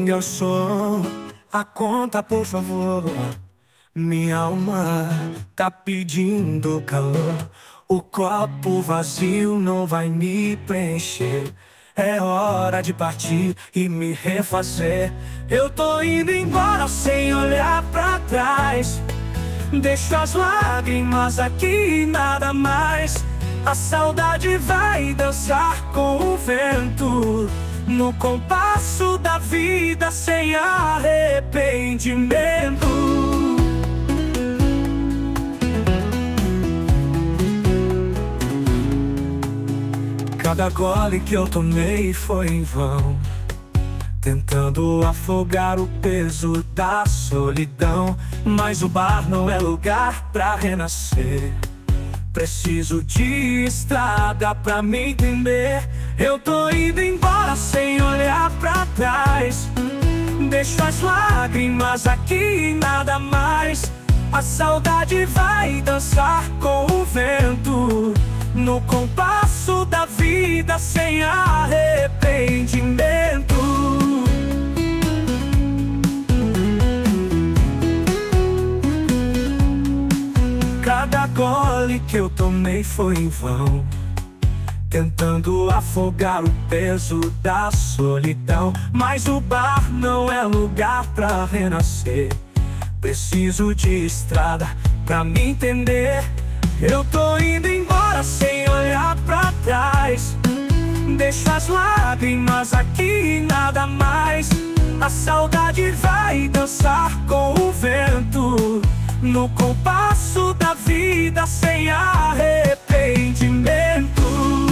garçom, a conta por favor. Minha alma tá pedindo calor. O copo vazio não vai me preencher. É hora de partir e me refazer. Eu tô indo embora sem olhar pra trás. Deixo as lágrimas aqui e nada mais. A saudade vai dançar com o vento, no compasso da vida sem arrependimento. Cada gole que eu tomei foi em vão, tentando afogar o peso da solidão. Mas o bar não é lugar pra renascer. Preciso de estrada pra me entender. Eu tô indo embora sem olhar pra trás. Deixo as lágrimas aqui e nada mais. A saudade vai dançar com o vento, no compasso da vida sem arrependimento. Cada gole que eu tomei foi em vão, tentando afogar o peso da solidão. Mas o bar não é lugar pra renascer. Preciso de estrada pra me entender. Eu tô indo embora sem olhar pra trás. Deixo as lágrimas aqui e nada mais. A saudade vai dançar com o vento, no compasso da vida sem arrependimento.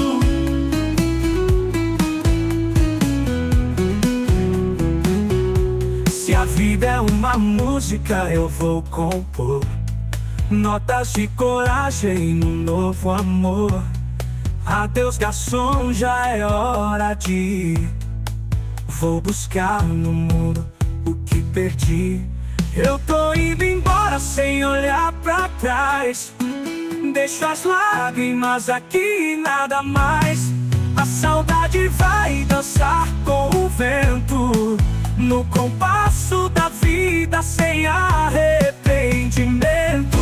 Se a vida é uma música, eu vou compor notas de coragem num novo amor. Adeus, garçom, já é hora de ir. Vou buscar no mundo o que perdi. Eu tô indo embora sem olhar pra trás. Deixo as lágrimas aqui e nada mais. A saudade vai dançar com o vento, no compasso da vida sem arrependimento.